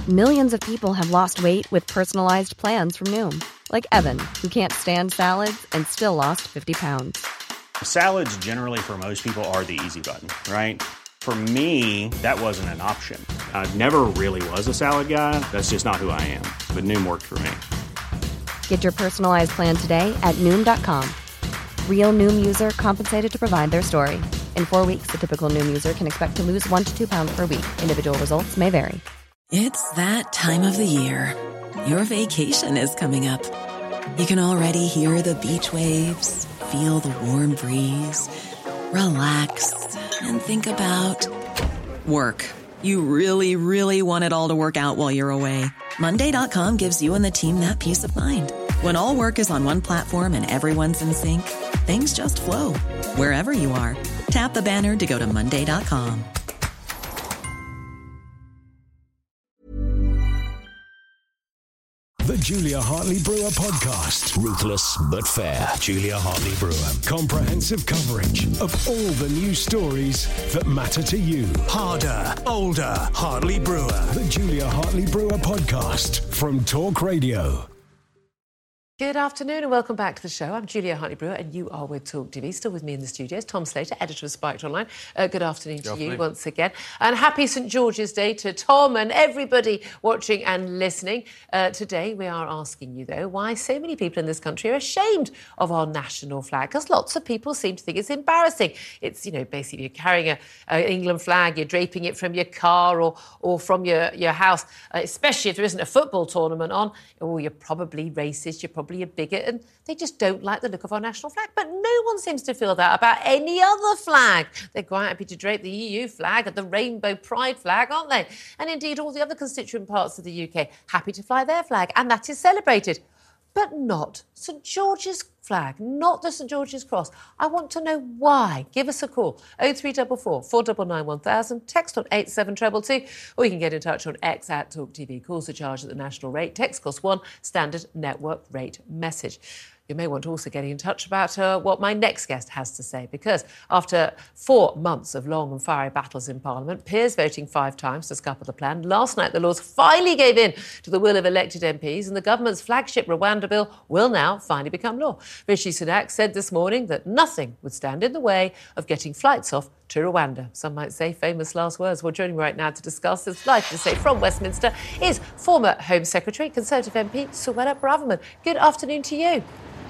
Millions of people have lost weight with personalized plans from Noom. Like Evan, who can't stand salads and still lost 50 pounds. Salads generally for most people are the easy button, right? For me, that wasn't an option. I never really was a salad guy. That's just not who I am. But Noom worked for me. Get your personalized plan today at Noom.com. Real Noom user compensated to provide their story. In 4 weeks, the typical Noom user can expect to lose 1 to 2 pounds per week. Individual results may vary. It's that time of the year. Your vacation is coming up. You can already hear the beach waves, feel the warm breeze, relax, and think about work. You really, really want it all to work out while you're away. Monday.com gives you and the team that peace of mind. When all work is on one platform and everyone's in sync, things just flow. Wherever you are, tap the banner to go to Monday.com. The Julia Hartley Brewer Podcast. Ruthless but fair. Julia Hartley Brewer. Comprehensive coverage of all the news stories that matter to you. Harder, older, Hartley Brewer. The Julia Hartley Brewer Podcast from Talk Radio. Good afternoon and welcome back to the show. I'm Julia Hartley Brewer and you are with Talk TV. Still with me in the studios, Tom Slater, editor of Spiked Online. Good afternoon to you once again. And happy St George's Day to Tom and everybody watching and listening. Today we are asking you, though, why so many people in this country are ashamed of our national flag. Because lots of people seem to think it's embarrassing. It's, you know, basically you're carrying an England flag, you're draping it from your car or from your house, especially if there isn't a football tournament on. Oh, you're probably racist, you're probably a bigot, and they just don't like the look of our national flag. But no one seems to feel that about any other flag. They're quite happy to drape the EU flag and the rainbow pride flag, aren't they? And indeed all the other constituent parts of the UK happy to fly their flag, and that is celebrated. But not St George's flag, not the St George's Cross. I want to know why. Give us a call, 0344 499 1000, text on 87222, or you can get in touch on X at Talk TV. Calls are charged at the national rate. Text costs £1, standard network rate message. You may want to also get in touch about what my next guest has to say, because after 4 months of long and fiery battles in Parliament, peers voting 5 times to scupper the plan, last night the Lords finally gave in to the will of elected MPs, and the government's flagship Rwanda bill will now finally become law. Rishi Sunak said this morning that nothing would stand in the way of getting flights off to Rwanda. Some might say famous last words. Well, joining me right now to discuss this, delighted to say from Westminster, is former Home Secretary, Conservative MP Suella Braverman. Good afternoon to you.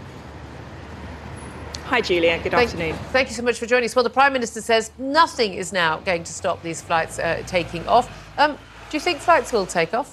Hi, Julia. Good afternoon. Thank you so much for joining us. Well, the Prime Minister says nothing is now going to stop these flights taking off. Do you think flights will take off?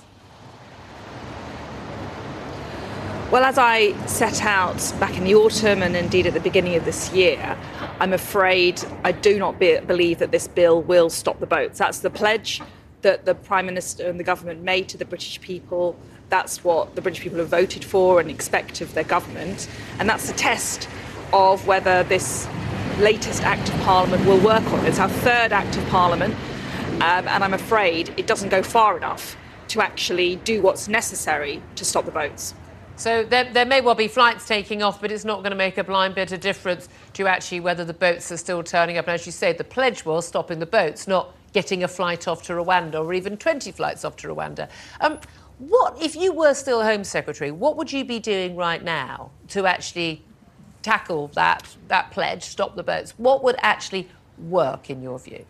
Well, as I set out back in the autumn and indeed at the beginning of this year, I'm afraid I do not believe that this bill will stop the boats. That's the pledge that the Prime Minister and the government made to the British people. That's what the British people have voted for and expect of their government. And that's the test of whether this latest Act of Parliament will work on it. It's our third Act of Parliament, and I'm afraid it doesn't go far enough to actually do what's necessary to stop the boats. So there may well be flights taking off, but it's not going to make a blind bit of difference to actually whether the boats are still turning up. And as you say, the pledge was stopping the boats, not getting a flight off to Rwanda or even 20 flights off to Rwanda. What, if you were still Home Secretary, what would you be doing right now to actually tackle that pledge, stop the boats? What would actually work in your view?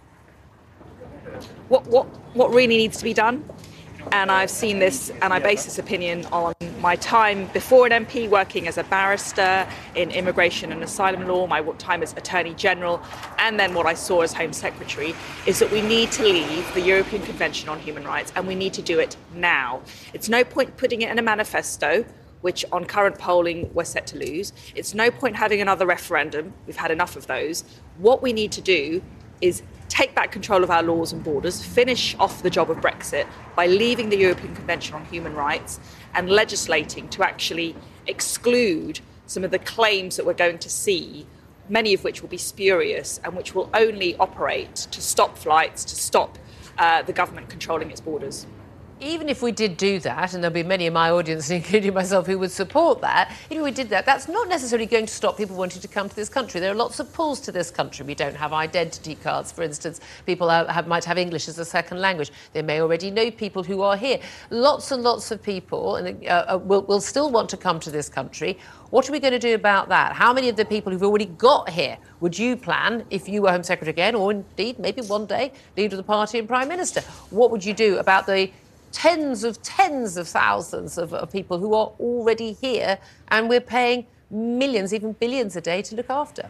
What really needs to be done? And I've seen this, and I base this opinion on my time before an MP, working as a barrister in immigration and asylum law, my time as Attorney General, and then what I saw as Home Secretary, is that we need to leave the European Convention on Human Rights, and we need to do it now. It's no point putting it in a manifesto, which on current polling we're set to lose. It's no point having another referendum. We've had enough of those. What we need to do is take back control of our laws and borders, finish off the job of Brexit by leaving the European Convention on Human Rights and legislating to actually exclude some of the claims that we're going to see, many of which will be spurious and which will only operate to stop flights, to stop the government controlling its borders. even if we did do that, and there'll be many in my audience, including myself, who would support that, if we did that, that's not necessarily going to stop people wanting to come to this country. There are lots of pulls to this country. We don't have identity cards, for instance. People might have English as a second language. They may already know people who are here. Lots and lots of people will still want to come to this country. What are we going to do about that? How many of the people who've already got here would you plan, if you were Home Secretary again, or indeed maybe one day leader of the party and Prime Minister? What would you do about the tens of thousands of people who are already here and we're paying millions, even billions a day to look after?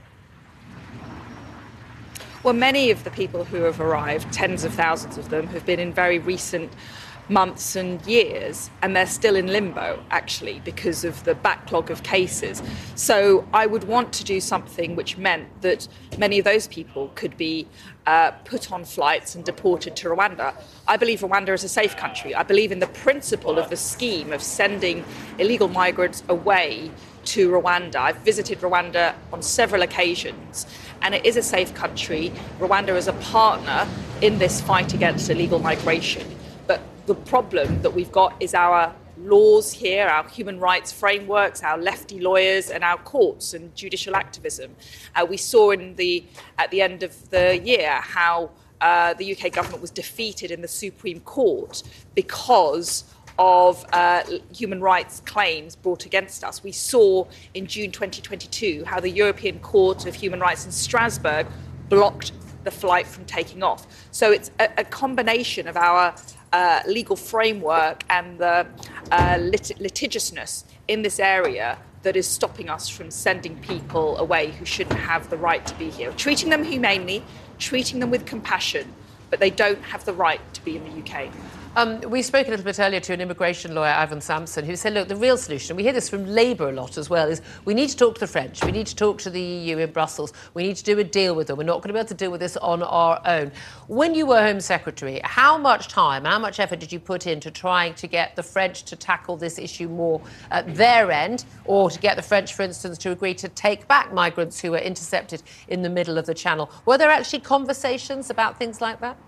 Well, many of the people who have arrived, tens of thousands of them, have been in very recent months and years, and they're still in limbo, actually, because of the backlog of cases. So I would want to do something which meant that many of those people could be put on flights and deported to Rwanda. I believe Rwanda is a safe country. I believe in the principle of the scheme of sending illegal migrants away to Rwanda. I've visited Rwanda on several occasions, and it is a safe country. Rwanda is a partner in this fight against illegal migration. But the problem that we've got is our laws here, our human rights frameworks, our lefty lawyers, and our courts and judicial activism. We saw at the end of the year how the UK government was defeated in the Supreme Court because of human rights claims brought against us. We saw in June 2022 how the European Court of Human Rights in Strasbourg blocked the flight from taking off. So it's a combination of our legal framework and the litigiousness in this area that is stopping us from sending people away who shouldn't have the right to be here. Treating them humanely, treating them with compassion, but they don't have the right to be in the UK. We spoke a little bit earlier to an immigration lawyer, Ivan Sampson, who said, look, the real solution, we hear this from Labour a lot as well, is we need to talk to the French, we need to talk to the EU in Brussels, we need to do a deal with them, we're not going to be able to deal with this on our own. When you were Home Secretary, how much time, how much effort did you put into trying to get the French to tackle this issue more at their end, or to get the French, for instance, to agree to take back migrants who were intercepted in the middle of the Channel? Were there actually conversations about things like that?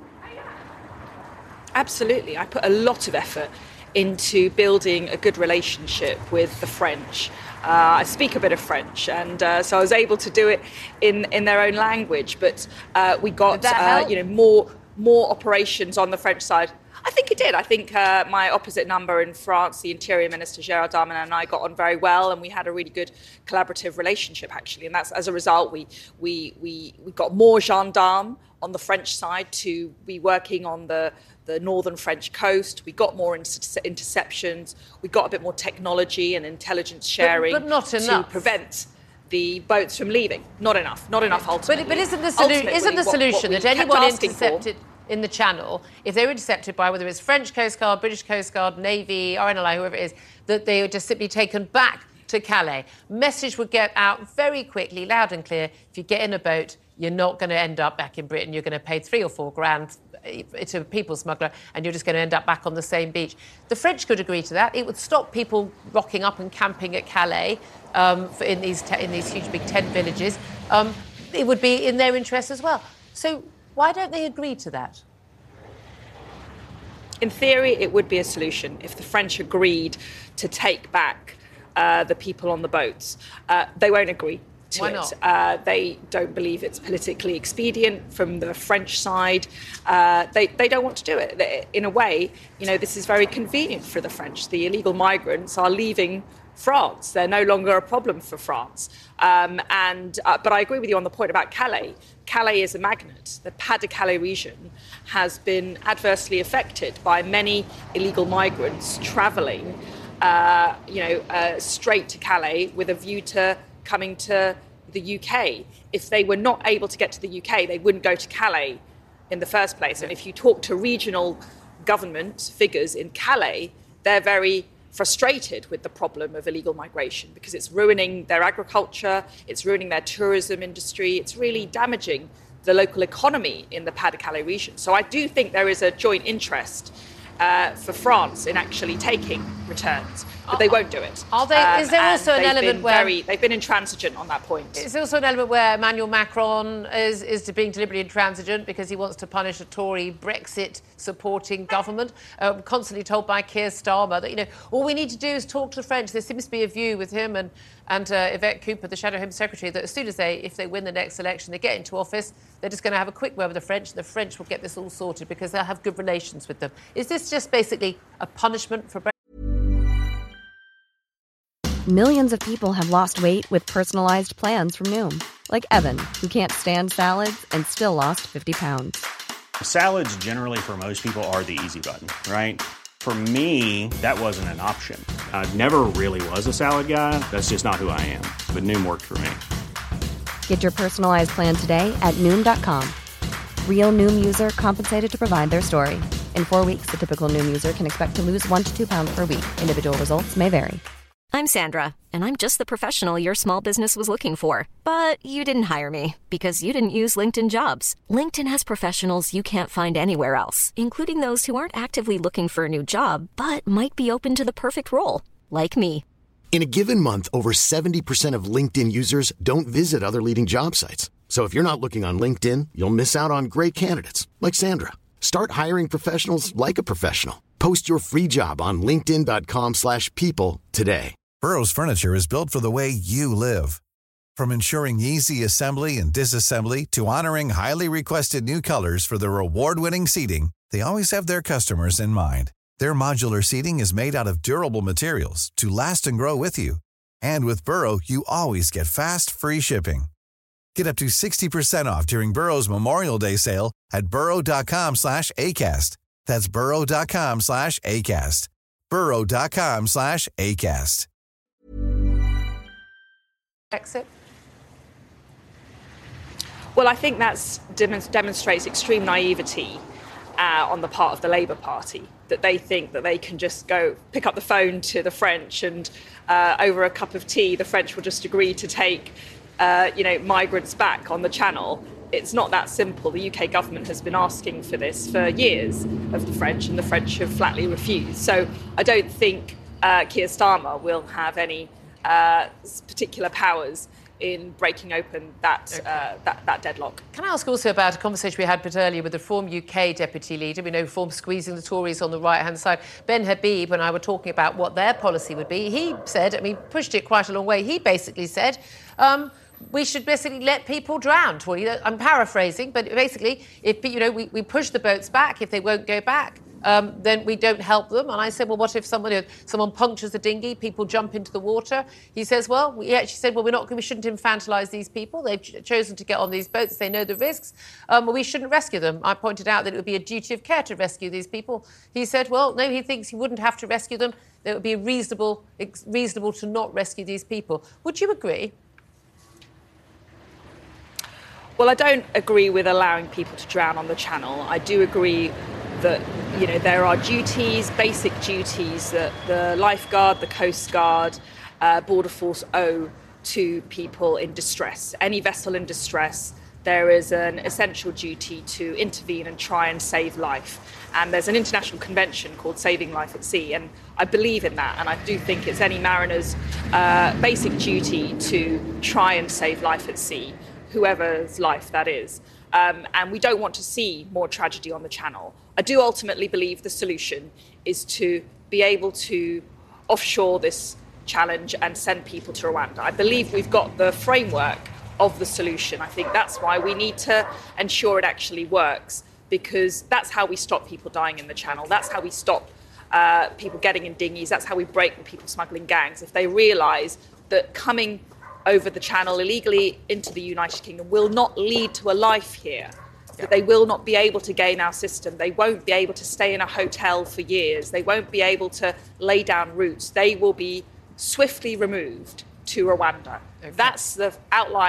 Absolutely. I put a lot of effort into building a good relationship with the French. I speak a bit of French, and so I was able to do it in their own language. But we got more operations on the French side. I think it did. I think my opposite number in France, the Interior Minister Gérald Darmanin, and I got on very well, and we had a really good collaborative relationship, actually. And that's as a result, we got more gendarmes on the French side to be working on the northern French coast. We got more interceptions. We got a bit more technology and intelligence sharing, but not enough to prevent the boats from leaving. Not enough ultimately. But isn't the solution that anyone intercepted in the Channel, if they were intercepted by whether it's French Coast Guard, British Coast Guard, Navy, RNLI, whoever it is, that they would just simply taken back to Calais? Message would get out very quickly, loud and clear. If you get in a boat, you're not going to end up back in Britain. You're going to pay 3 or 4 grand to a people smuggler, and you're just going to end up back on the same beach. The French could agree to that. It would stop people rocking up and camping at Calais in these huge big tent villages. It would be in their interest as well. So why don't they agree to that? In theory, it would be a solution if the French agreed to take back the people on the boats. They won't agree to Why it. not? They don't believe it's politically expedient from the French side. They don't want to do it. In a way, this is very convenient for the French. The illegal migrants are leaving France. They're no longer a problem for France. But I agree with you on the point about Calais. Calais is a magnet. The Pas-de-Calais region has been adversely affected by many illegal migrants travelling, straight to Calais with a view to coming to the UK. If they were not able to get to the UK, they wouldn't go to Calais in the first place. And if you talk to regional government figures in Calais, they're very frustrated with the problem of illegal migration because it's ruining their agriculture, it's ruining their tourism industry, it's really damaging the local economy in the Pas-de-Calais region. So I do think there is a joint interest for France in actually taking returns. but they won't do it. Are they? Is there also an element where they've been intransigent on that point? Is there also an element where Emmanuel Macron is being deliberately intransigent because he wants to punish a Tory Brexit-supporting government? Constantly told by Keir Starmer that all we need to do is talk to the French. There seems to be a view with him and Yvette Cooper, the Shadow Home Secretary, that as soon as if they win the next election, they get into office, they're just going to have a quick word with the French, and the French will get this all sorted because they'll have good relations with them. Is this just basically a punishment for Brexit? Millions of people have lost weight with personalized plans from Noom. Like Evan, who can't stand salads and still lost 50 pounds. Salads generally for most people are the easy button, right? For me, that wasn't an option. I never really was a salad guy. That's just not who I am. But Noom worked for me. Get your personalized plan today at Noom.com. Real Noom user compensated to provide their story. In 4 weeks, the typical Noom user can expect to lose 1 to 2 pounds per week. Individual results may vary. I'm Sandra, and I'm just the professional your small business was looking for. But you didn't hire me because you didn't use LinkedIn Jobs. LinkedIn has professionals you can't find anywhere else, including those who aren't actively looking for a new job, but might be open to the perfect role, like me. In a given month, over 70% of LinkedIn users don't visit other leading job sites. So if you're not looking on LinkedIn, you'll miss out on great candidates like Sandra. Start hiring professionals like a professional. Post your free job on linkedin.com/people today. Burrow's furniture is built for the way you live. From ensuring easy assembly and disassembly to honoring highly requested new colors for their award-winning seating, they always have their customers in mind. Their modular seating is made out of durable materials to last and grow with you. And with Burrow, you always get fast, free shipping. Get up to 60% off during Burrow's Memorial Day sale at burrow.com/ACAST. That's burrow.com/ACAST. burrow.com/ACAST. Brexit? Well, I think that demonstrates extreme naivety on the part of the Labour Party, that they think that they can just go pick up the phone to the French and over a cup of tea, the French will just agree to take migrants back on the Channel. It's not that simple. The UK government has been asking for this for years of the French, and the French have flatly refused. So I don't think Keir Starmer will have any particular powers in breaking open that deadlock. Can I ask also about a conversation we had a bit earlier with the Reform UK deputy leader? We know Reform squeezing the Tories on the right-hand side. Ben Habib and I were talking about what their policy would be. He said, pushed it quite a long way. He basically said, we should basically let people drown. Well, I'm paraphrasing, but basically, if we push the boats back, if they won't go back, then we don't help them. And I said, well, what if someone punctures the dinghy, people jump into the water? He says, we shouldn't infantilise these people. They've chosen to get on these boats. They know the risks. We shouldn't rescue them. I pointed out that it would be a duty of care to rescue these people. He said, well, no, he thinks he wouldn't have to rescue them. It would be reasonable to not rescue these people. Would you agree? Well, I don't agree with allowing people to drown on the Channel. I do agree that, there are duties, basic duties that the lifeguard, the Coast Guard, Border Force owe to people in distress. Any vessel in distress, there is an essential duty to intervene and try and save life. And there's an international convention called Saving Life at Sea, and I believe in that. And I do think it's any mariner's basic duty to try and save life at sea, whoever's life that is. And we don't want to see more tragedy on the Channel. I do ultimately believe the solution is to be able to offshore this challenge and send people to Rwanda. I believe we've got the framework of the solution. I think that's why we need to ensure it actually works, because that's how we stop people dying in the Channel. That's how we stop people getting in dinghies. That's how we break the people smuggling gangs. If they realise that coming over the Channel illegally into the United Kingdom will not lead to a life here, that they will not be able to gain our system. They won't be able to stay in a hotel for years. They won't be able to lay down roots. They will be swiftly removed to Rwanda. Okay. That's the outline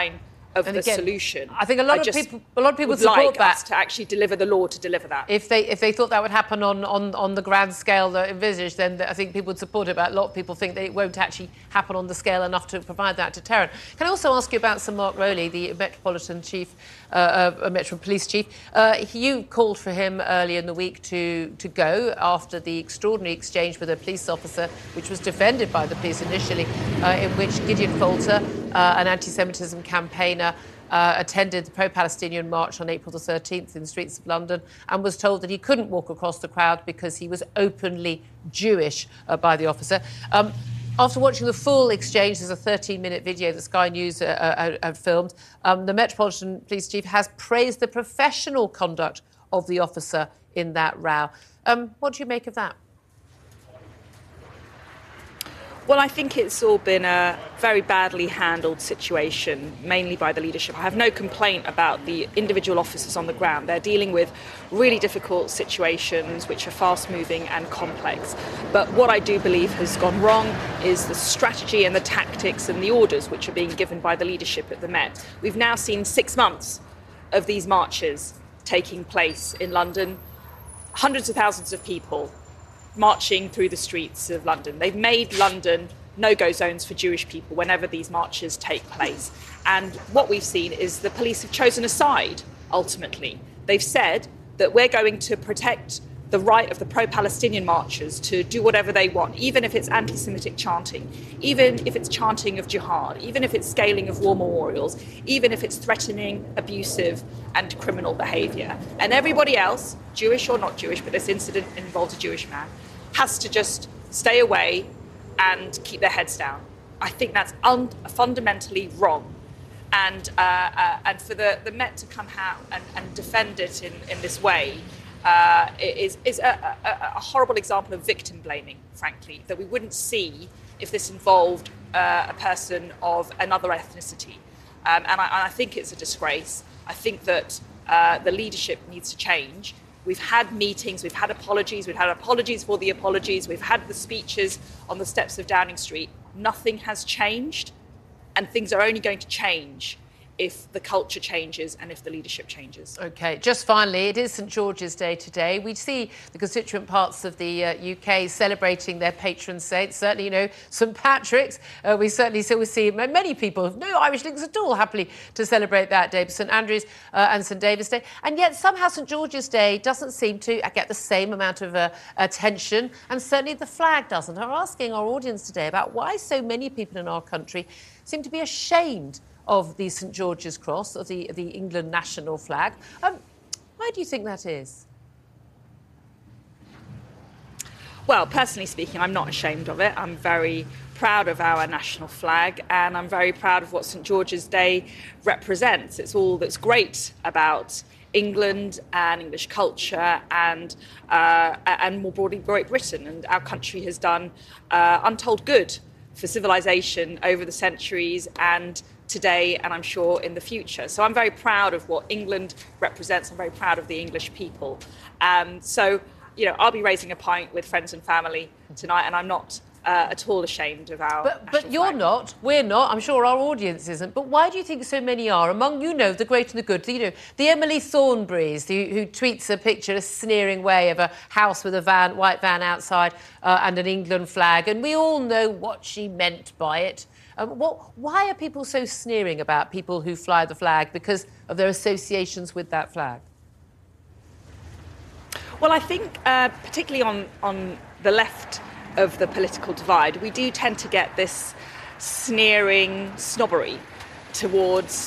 of the solution. I think a lot of people would support that to actually deliver the law to deliver that. If they thought that would happen on the grand scale that envisaged, then I think people would support it. But a lot of people think that it won't actually happen on the scale enough to provide that deterrent. Can I also ask you about Sir Mark Rowley, the Metropolitan Chief, Metro Police Chief? You called for him earlier in the week to go after the extraordinary exchange with a police officer, which was defended by the police initially, in which Gideon Falter, an anti-Semitism campaigner, attended the pro-Palestinian march on April the 13th in the streets of London and was told that he couldn't walk across the crowd because he was openly Jewish by the officer. After watching the full exchange, there's a 13-minute video that Sky News had filmed, the Metropolitan Police Chief has praised the professional conduct of the officer in that row. What do you make of that? Well, I think it's all been a very badly handled situation, mainly by the leadership. I have no complaint about the individual officers on the ground. They're dealing with really difficult situations which are fast-moving and complex. But what I do believe has gone wrong is the strategy and the tactics and the orders which are being given by the leadership at the Met. We've now seen 6 months of these marches taking place in London, hundreds of thousands of people marching through the streets of London. They've made London no-go zones for Jewish people whenever these marches take place. And what we've seen is the police have chosen a side, ultimately. They've said that we're going to protect the right of the pro-Palestinian marchers to do whatever they want, even if it's anti-Semitic chanting, even if it's chanting of jihad, even if it's scaling of war memorials, even if it's threatening, abusive and criminal behaviour. And everybody else, Jewish or not Jewish, but this incident involved a Jewish man, has to just stay away and keep their heads down. I think that's fundamentally wrong. And for the Met to come out and defend it in this way is a horrible example of victim blaming, frankly, that we wouldn't see if this involved a person of another ethnicity. And I think it's a disgrace. I think that the leadership needs to change. We've had meetings, we've had apologies for the apologies, we've had the speeches on the steps of Downing Street. Nothing has changed, and things are only going to change if the culture changes and if the leadership changes. OK, just finally, it is St George's Day today. We see the constituent parts of the UK celebrating their patron saints. Certainly, you know, St Patrick's. We certainly still see many people, no Irish links at all, happily to celebrate that day. St Andrew's and St David's Day. And yet somehow St George's Day doesn't seem to get the same amount of attention, and certainly the flag doesn't. I'm asking our audience today about why so many people in our country seem to be ashamed of the St George's Cross, of the England national flag. Why do you think that is? Well, personally speaking, I'm not ashamed of it. I'm very proud of our national flag, and I'm very proud of what St George's Day represents. It's all that's great about England and English culture and more broadly Great Britain. And our country has done untold good for civilization over the centuries and today, and I'm sure in the future. So I'm very proud of what England represents. I'm very proud of the English people. So, you know, I'll be raising a pint with friends and family tonight, and I'm not at all ashamed of our But you're flag. Not, we're not, I'm sure our audience isn't. But why do you think so many are? Among, you know, the great and the good, you know, the Emily Thornberrys, who tweets a picture, a sneering way of a house with a white van outside and an England flag, and we all know what she meant by it. Why are people so sneering about people who fly the flag because of their associations with that flag? Well, I think particularly on the left of the political divide, we do tend to get this sneering snobbery towards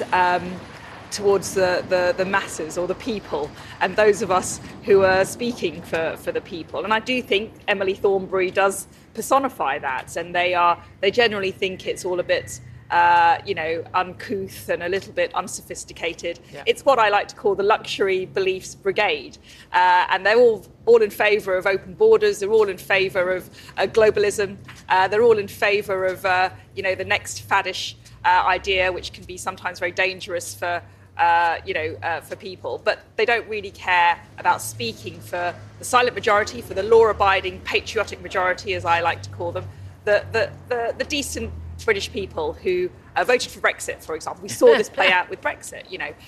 the masses or the people and those of us who are speaking for the people. And I do think Emily Thornberry does personify that, and they generally think it's all a bit uncouth and a little bit unsophisticated. Yeah. It's what I like to call the luxury beliefs brigade, and they're all in favour of open borders. They're all in favour of globalism. They're all in favour of the next faddish idea, which can be sometimes very dangerous for people. But they don't really care about speaking for the silent majority, for the law-abiding, patriotic majority, as I like to call them, the decent British people who voted for Brexit, for example. We saw this play out with Brexit,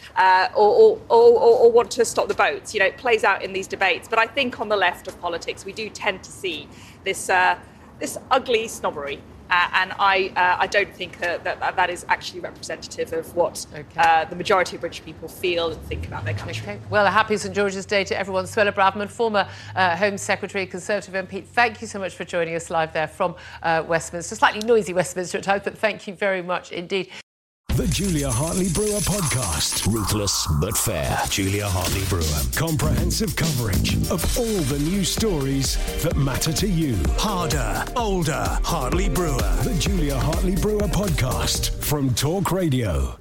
or want to stop the boats. It plays out in these debates. But I think on the left of politics, we do tend to see this ugly snobbery. And I don't think that is actually representative of what the majority of British people feel and think about their country. Okay. Well, a happy St George's Day to everyone. Suella Braverman, former Home Secretary, Conservative MP, thank you so much for joining us live there from Westminster. Slightly noisy Westminster at times, but thank you very much indeed. The Julia Hartley-Brewer podcast. Ruthless but fair. Julia Hartley-Brewer. Comprehensive coverage of all the news stories that matter to you. Harder, older, Hartley-Brewer. The Julia Hartley-Brewer podcast from Talk Radio.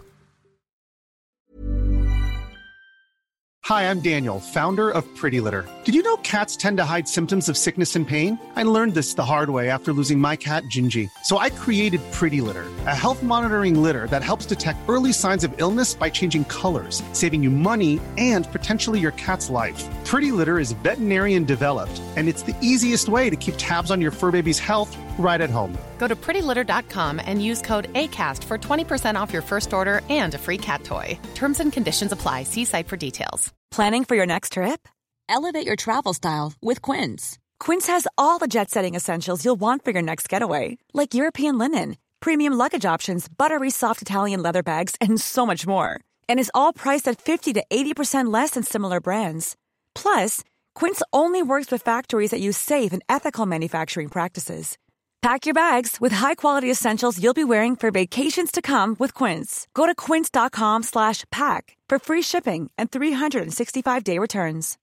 Hi, I'm Daniel, founder of Pretty Litter. Did you know cats tend to hide symptoms of sickness and pain? I learned this the hard way after losing my cat, Gingy. So I created Pretty Litter, a health monitoring litter that helps detect early signs of illness by changing colors, saving you money and potentially your cat's life. Pretty Litter is veterinarian developed, and it's the easiest way to keep tabs on your fur baby's health right at home. Go to prettylitter.com and use code ACAST for 20% off your first order and a free cat toy. Terms and conditions apply. See site for details. Planning for your next trip? Elevate your travel style with Quince. Quince has all the jet-setting essentials you'll want for your next getaway, like European linen, premium luggage options, buttery soft Italian leather bags, and so much more. And is all priced at 50 to 80% less than similar brands. Plus, Quince only works with factories that use safe and ethical manufacturing practices. Pack your bags with high-quality essentials you'll be wearing for vacations to come with Quince. Go to quince.com/pack for free shipping and 365-day returns.